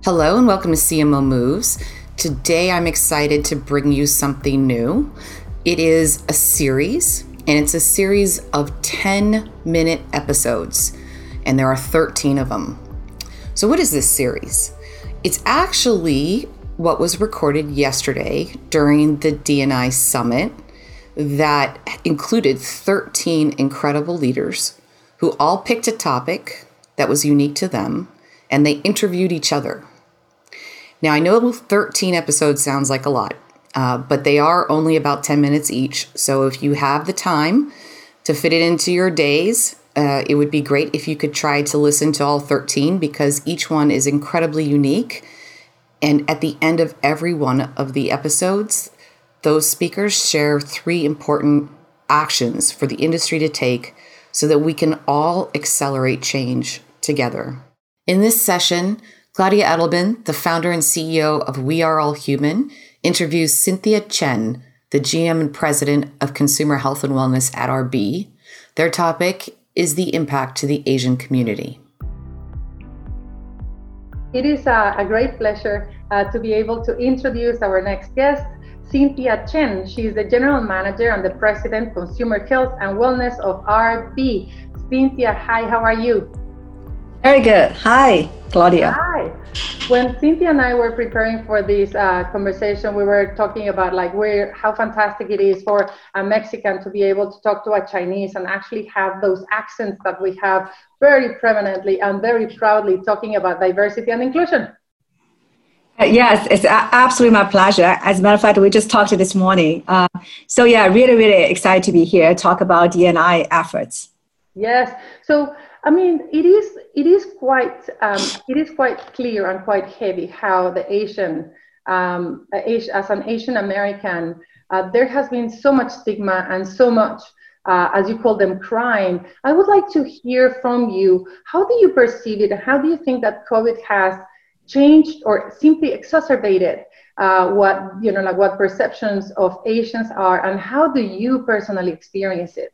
Hello and welcome to CMO Moves. Today I'm excited to bring you something new. It is a series, and it's a series of 10-minute episodes, and there are 13 of them. So what is this series? It's actually what was recorded yesterday during the D&I Summit that included 13 incredible leaders who all picked a topic that was unique to them, and they interviewed each other. Now, I know 13 episodes sounds like a lot, but they are only about 10 minutes each. So if you have the time to fit it into your days, it would be great if you could try to listen to all 13 because each one is incredibly unique. And at the end of every one of the episodes, those speakers share 3 important actions for the industry to take so that we can all accelerate change together. In this session, Claudia Edelman, the founder and CEO of We Are All Human, interviews Cynthia Chen, the GM and president of Consumer Health and Wellness at RB. Their topic is the impact to the Asian community. It is a great pleasure to be able to introduce our next guest, Cynthia Chen. She is the general manager and the president, Consumer Health and Wellness of RB. Cynthia, hi, how are you? Very good. Hi, Claudia. Hi. When Cynthia and I were preparing for this conversation, we were talking about how fantastic it is for a Mexican to be able to talk to a Chinese and actually have those accents that we have very prevalently and very proudly talking about diversity and inclusion. Yes, it's absolutely my pleasure. As a matter of fact, we just talked this morning. Really excited to be here, talk about D&I efforts. Yes. So, I mean, it is quite clear and quite heavy how the as an Asian American, there has been so much stigma and so much, as you call them, crime. I would like to hear from you. How do you perceive it? How do you think that COVID has changed or simply exacerbated what perceptions of Asians are, and how do you personally experience it?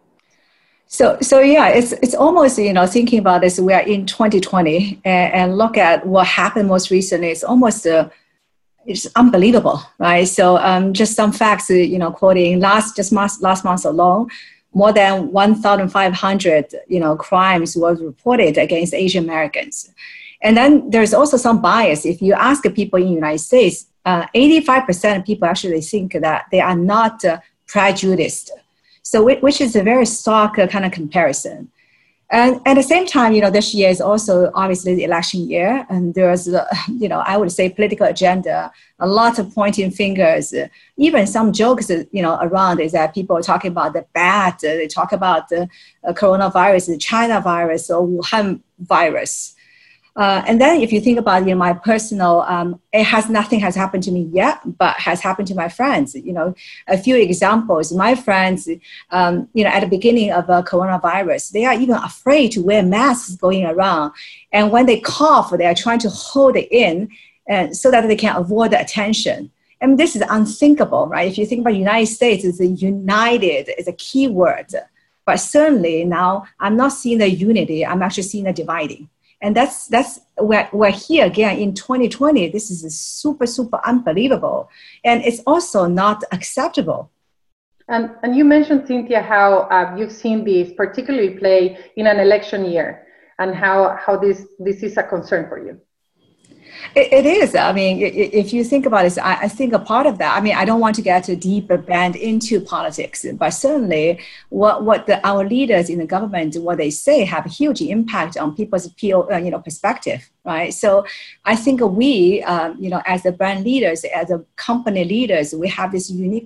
So yeah, it's almost, thinking about this, we are in 2020 and look at what happened most recently. It's almost, it's unbelievable, right? So just some facts, quoting last month alone, more than 1,500, crimes were reported against Asian Americans. And then there's also some bias. If you ask people in the United States, 85% of people actually think that they are not prejudiced. So which is a very stark kind of comparison. And at the same time, this year is also obviously the election year. And there's, I would say political agenda, a lot of pointing fingers, even some jokes, around is that people are talking about the bad, they talk about the coronavirus, the China virus or Wuhan virus. And then if you think about my personal, nothing has happened to me yet, but has happened to my friends. A few examples. My friends, at the beginning of coronavirus, they are even afraid to wear masks going around. And when they cough, they are trying to hold it in so that they can avoid the attention. And this is unthinkable, right? If you think about the United States, it's a united, is a key word. But certainly now I'm not seeing the unity, I'm actually seeing the dividing. And that's we're here again in 2020. This is super unbelievable, and it's also not acceptable. And you mentioned, Cynthia, how you've seen this particularly play in an election year, and how this is a concern for you. It is. I mean, if you think about it, I think a part of that, I don't want to get a deeper bend into politics, but certainly what our leaders in the government, what they say have a huge impact on people's perspective, right? So I think we, as the brand leaders, as a company leaders, we have this unique,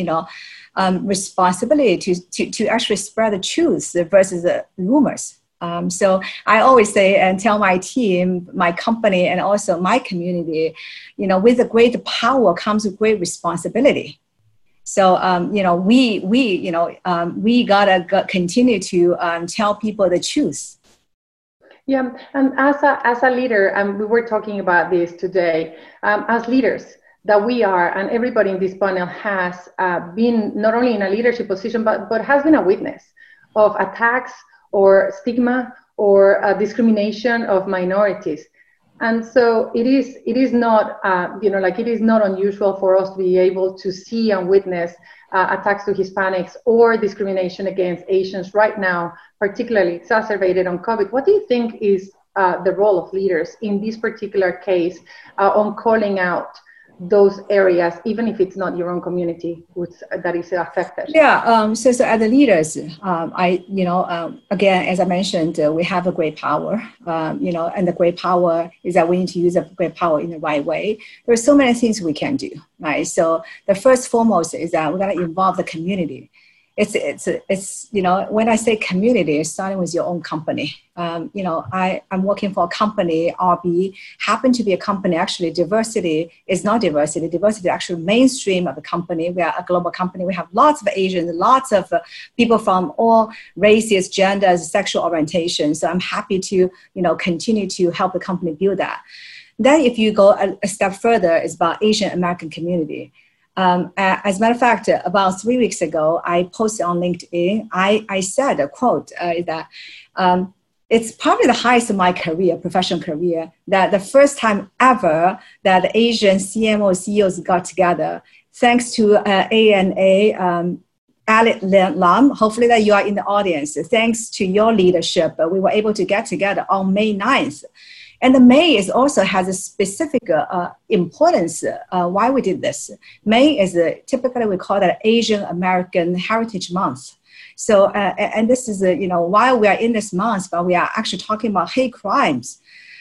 responsibility to actually spread the truth versus the rumors. So I always say and tell my team, my company, and also my community, with a great power comes with great responsibility. So, we gotta continue to tell people the truth. Yeah, and as a leader, and we were talking about this today, as leaders that we are, and everybody in this panel has been not only in a leadership position, but has been a witness of attacks or stigma or discrimination of minorities. And so it is not, like it is not unusual for us to be able to see and witness attacks to Hispanics or discrimination against Asians right now, particularly exacerbated on COVID. What do you think is the role of leaders in this particular case on calling out those areas, even if it's not your own community that is affected? Yeah, so as the leaders, again, as I mentioned, we have a great power, and the great power is that we need to use that great power in the right way. There are so many things we can do, right? So the first foremost is that we're going to involve the community. It's when I say community, it's starting with your own company. I'm working for a company, RB, happen to be a company. Actually, diversity is not diversity. Diversity is actually mainstream of the company. We are a global company. We have lots of Asians, lots of people from all races, genders, sexual orientations. So I'm happy to, continue to help the company build that. Then if you go a step further, it's about Asian American community. As a matter of fact, about 3 weeks ago, I posted on LinkedIn, I said a quote that it's probably the highest of my career, professional career, that the first time ever that the Asian CMO CEOs got together, thanks to ANA, Alec Lam, hopefully that you are in the audience. Thanks to your leadership, we were able to get together on May 9th. And the May also has a specific importance why we did this. May is typically we call that Asian American Heritage Month. So, and this is, while we are in this month, but we are actually talking about hate crimes.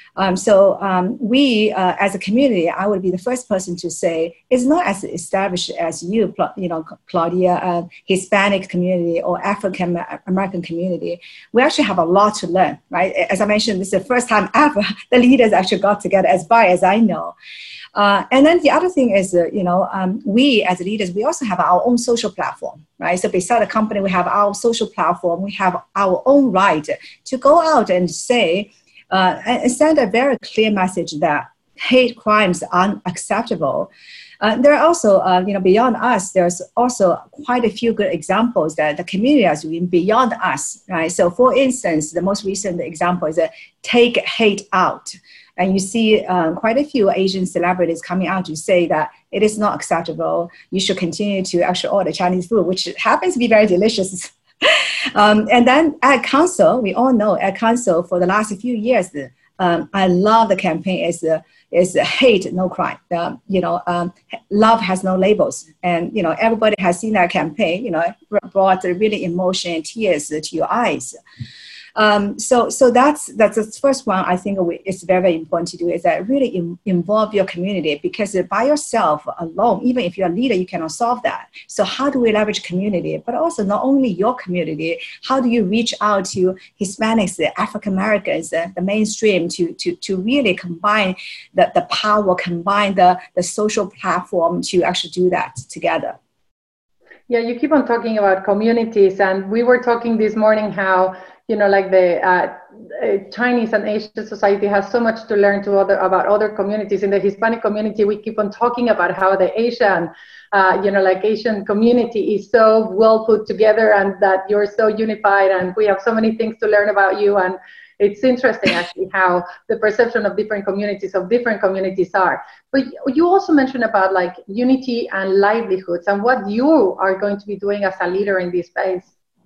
We, as a community, I would be the first person to say it's not as established as you, Claudia, Hispanic community or African American community. We actually have a lot to learn, right? As I mentioned, this is the first time ever the leaders actually got together, as far as I know. And then the other thing is, we as leaders, we also have our own social platform, right? So beside the company, we have our social platform. We have our own right to go out and say, and send a very clear message that hate crimes are unacceptable. There are also, beyond us, there's also quite a few good examples that the community is doing beyond us, right? So for instance, the most recent example is Take Hate Out. And you see quite a few Asian celebrities coming out to say that it is not acceptable. You should continue to actually order Chinese food, which happens to be very delicious. And then at Council, we all know at Council for the last few years, I love the campaign is hate, no crime. Love has no labels. And, everybody has seen that campaign, brought really emotion and tears to your eyes. So that's the first one. I think it's very, very important to do is that really involve your community, because by yourself alone, even if you're a leader, you cannot solve that. So how do we leverage community, but also not only your community, how do you reach out to Hispanics, the African Americans, the mainstream to really combine the power, combine the social platform to actually do that together. Yeah, you keep on talking about communities, and we were talking this morning how the Chinese and Asian society has so much to learn about other communities. In the Hispanic community, we keep on talking about how the Asian, Asian community is so well put together, and that you're so unified, and we have so many things to learn about you. And it's interesting actually how the perception of different communities are. But you also mentioned about like unity and livelihoods and what you are going to be doing as a leader in this space.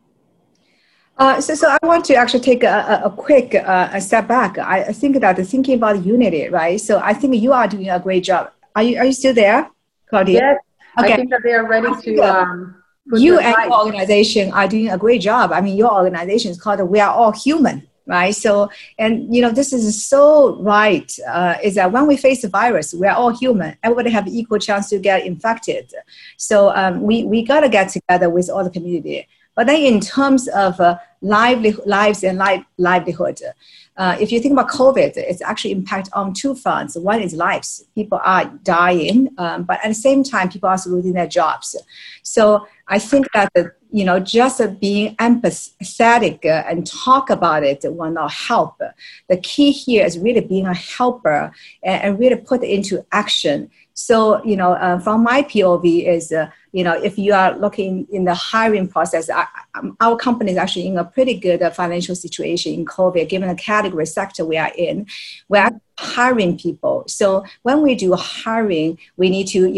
So I want to actually take a quick step back. I think that thinking about unity, right? So I think you are doing a great job. Are you still there, Claudia? Yes. Okay. I think that they are ready to. You and your organization are doing a great job. I mean, your organization is called We Are All Human, right? So, and this is so right, is that when we face the virus, we are all human. Everybody have equal chance to get infected. So we got to get together with all the community. But then in terms of lives and livelihood, if you think about COVID, it's actually impact on two fronts. One is lives. People are dying, but at the same time, people are also losing their jobs. So I think that, just being empathetic and talk about it will not help. The key here is really being a helper and really put it into action. So, from my POV is, if you are looking in the hiring process, our company is actually in a pretty good financial situation in COVID, given the category sector we are in. We're hiring people. So when we do hiring, we need to,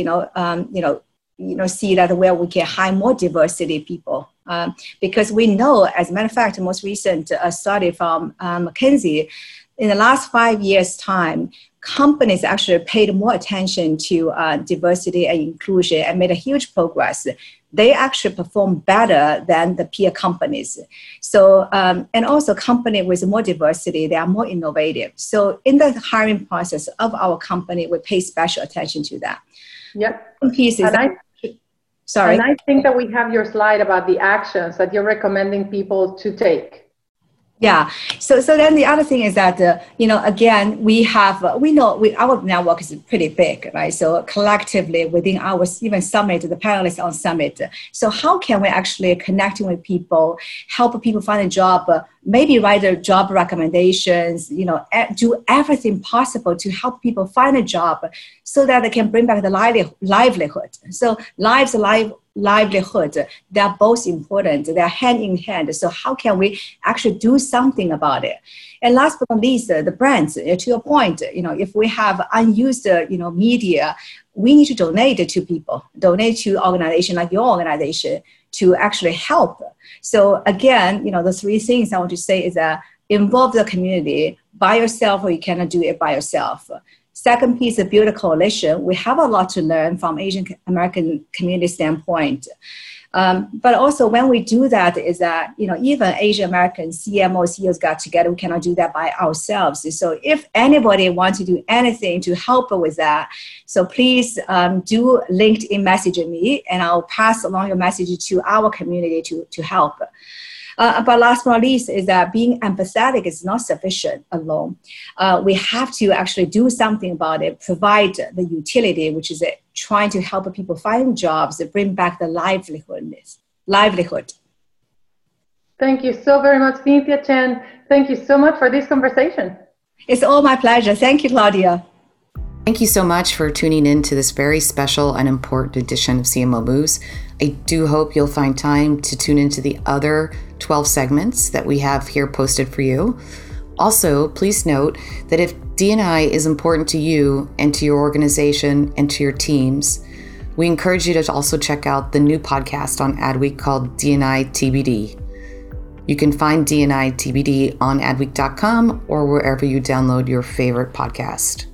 see that where we can hire more diversity people. Because we know, as a matter of fact, the most recent study from McKinsey, in the last 5 years' time, companies actually paid more attention to diversity and inclusion and made a huge progress. They actually perform better than the peer companies. So, and also company with more diversity, they are more innovative. So in the hiring process of our company, we pay special attention to that. Yep. Sorry. And I think that we have your slide about the actions that you're recommending people to take. Yeah. So then the other thing is that, again, we know our network is pretty big, right? So collectively within our even summit, the panelists on summit. So how can we actually connecting with people, help people find a job, maybe write their job recommendations, do everything possible to help people find a job so that they can bring back the livelihood. So livelihood, they're both important. They're hand in hand. So how can we actually do something about it? And last but not least, the brands, to your point, if we have unused, media, we need to donate it to people, donate to organizations like your organization to actually help. So again, the three things I want to say is that involve the community by yourself, or you cannot do it by yourself. Second piece, build a coalition. We have a lot to learn from Asian American community standpoint. But also when we do that is that, even Asian American CMOs, CEOs got together, we cannot do that by ourselves. So if anybody wants to do anything to help with that, so please do LinkedIn message me and I'll pass along your message to our community to help. But last but not least is that being empathetic is not sufficient alone. We have to actually do something about it, provide the utility, which is trying to help people find jobs, bring back the livelihood. Thank you so very much, Cynthia Chen. Thank you so much for this conversation. It's all my pleasure. Thank you, Claudia. Thank you so much for tuning in to this very special and important edition of CMO Moves. I do hope you'll find time to tune into the other 12 segments that we have here posted for you. Also, please note that if D&I is important to you and to your organization and to your teams, we encourage you to also check out the new podcast on Adweek called D&I TBD. You can find D&I TBD on adweek.com or wherever you download your favorite podcast.